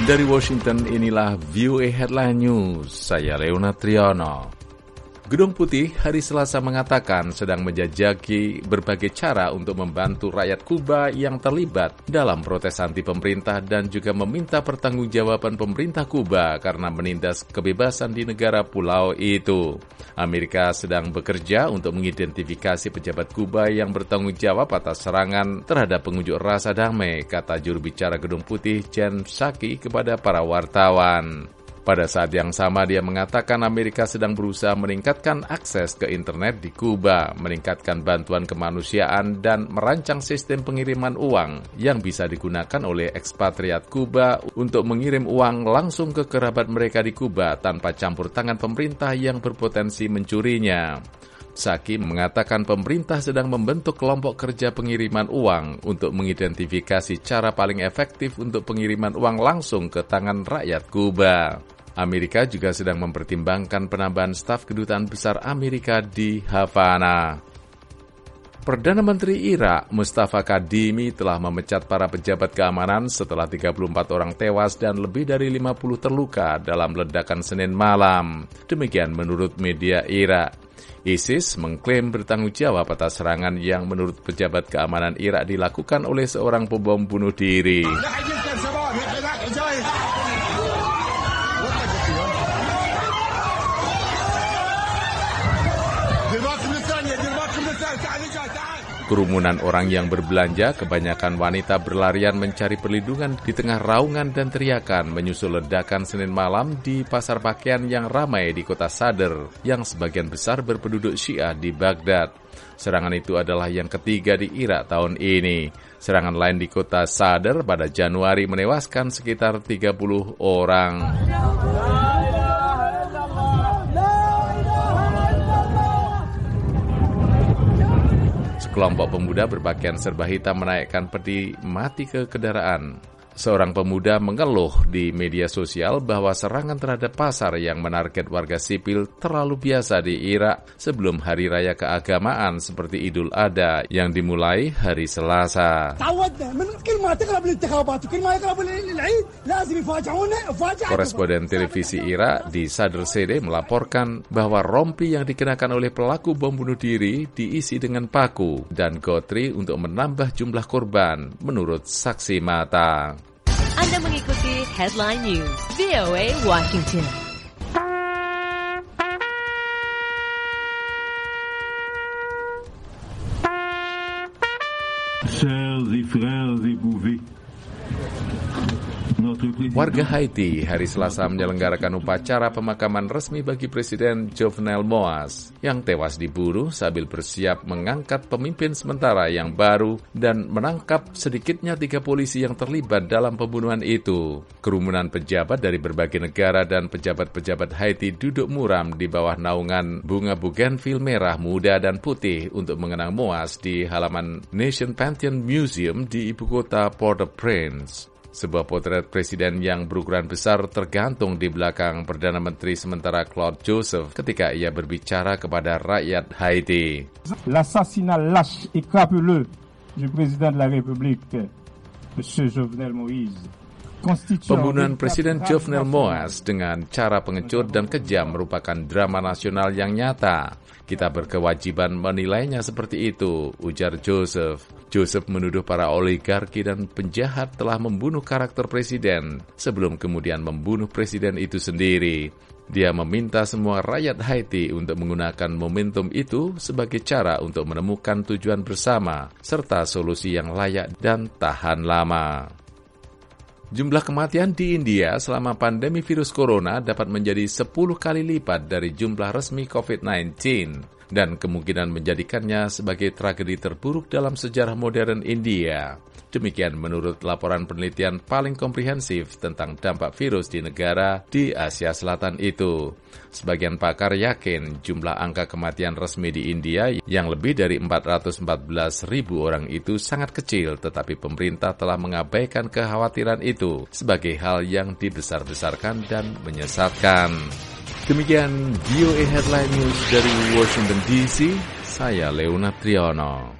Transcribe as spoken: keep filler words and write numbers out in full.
Dari Washington, inilah V O A Headline News. Saya Leonard Triono. Gedung Putih hari Selasa mengatakan sedang menjajaki berbagai cara untuk membantu rakyat Kuba yang terlibat dalam protes anti pemerintah dan juga meminta pertanggungjawaban pemerintah Kuba karena menindas kebebasan di negara pulau itu. Amerika sedang bekerja untuk mengidentifikasi pejabat Kuba yang bertanggung jawab atas serangan terhadap pengunjuk rasa damai, kata juru bicara Gedung Putih Jen Psaki kepada para wartawan. Pada saat yang sama, dia mengatakan Amerika sedang berusaha meningkatkan akses ke internet di Kuba, meningkatkan bantuan kemanusiaan, dan merancang sistem pengiriman uang yang bisa digunakan oleh ekspatriat Kuba untuk mengirim uang langsung ke kerabat mereka di Kuba tanpa campur tangan pemerintah yang berpotensi mencurinya. Psaki mengatakan pemerintah sedang membentuk kelompok kerja pengiriman uang untuk mengidentifikasi cara paling efektif untuk pengiriman uang langsung ke tangan rakyat Kuba. Amerika juga sedang mempertimbangkan penambahan staf kedutaan besar Amerika di Havana. Perdana Menteri Irak, Mustafa Kadhimi, telah memecat para pejabat keamanan setelah tiga puluh empat orang tewas dan lebih dari lima puluh terluka dalam ledakan Senin malam. Demikian menurut media Irak. ISIS mengklaim bertanggung jawab atas serangan yang menurut pejabat keamanan Irak dilakukan oleh seorang pembom bunuh diri. Kerumunan orang yang berbelanja, kebanyakan wanita, berlarian mencari perlindungan di tengah raungan dan teriakan menyusul ledakan Senin malam di pasar pakaian yang ramai di kota Sadr, yang sebagian besar berpenduduk Syiah di Baghdad. Serangan itu adalah yang ketiga di Irak tahun ini. Serangan lain di kota Sadr pada Januari menewaskan sekitar tiga puluh orang. Sekelompok pemuda berpakaian serba hitam menaikkan peti mati ke kendaraan. Seorang pemuda mengeluh di media sosial bahwa serangan terhadap pasar yang menarget warga sipil terlalu biasa di Irak sebelum hari raya keagamaan seperti Idul Adha yang dimulai hari Selasa. Koresponden televisi Irak di Sadr Sede melaporkan bahwa rompi yang dikenakan oleh pelaku bom bunuh diri diisi dengan paku dan gotri untuk menambah jumlah korban, menurut saksi mata. Anda mengikuti Headline News V O A Washington. Sœurs et frères épouvés. Warga Haiti hari Selasa menyelenggarakan upacara pemakaman resmi bagi Presiden Jovenel Moïse yang tewas dibunuh sambil bersiap mengangkat pemimpin sementara yang baru dan menangkap sedikitnya tiga polisi yang terlibat dalam pembunuhan itu. Kerumunan pejabat dari berbagai negara dan pejabat-pejabat Haiti duduk muram di bawah naungan bunga bougainville merah, muda, dan putih untuk mengenang Moïse di halaman Nation Pantheon Museum di ibu kota Port-au-Prince. Sebuah potret presiden yang berukuran besar tergantung di belakang Perdana Menteri sementara Claude Joseph ketika ia berbicara kepada rakyat Haiti. L'assassinat lâche et crapuleux du président de la République, Monsieur Jovenel Moïse. Pembunuhan Presiden Jovenel Moïse dengan cara pengecut dan kejam merupakan drama nasional yang nyata. Kita berkewajiban menilainya seperti itu, ujar Joseph. Joseph menuduh para oligarki dan penjahat telah membunuh karakter presiden sebelum kemudian membunuh presiden itu sendiri. Dia meminta semua rakyat Haiti untuk menggunakan momentum itu sebagai cara untuk menemukan tujuan bersama serta solusi yang layak dan tahan lama. Jumlah kematian di India selama pandemi virus corona dapat menjadi sepuluh kali lipat dari jumlah resmi covid sembilan belas dan kemungkinan menjadikannya sebagai tragedi terburuk dalam sejarah modern India. Demikian menurut laporan penelitian paling komprehensif tentang dampak virus di negara di Asia Selatan itu. Sebagian pakar yakin jumlah angka kematian resmi di India yang lebih dari empat ratus empat belas ribu orang itu sangat kecil, tetapi pemerintah telah mengabaikan kekhawatiran itu sebagai hal yang dibesar-besarkan dan menyesatkan. Demikian V O A Headline News dari Washington D C, saya Leonard Triono.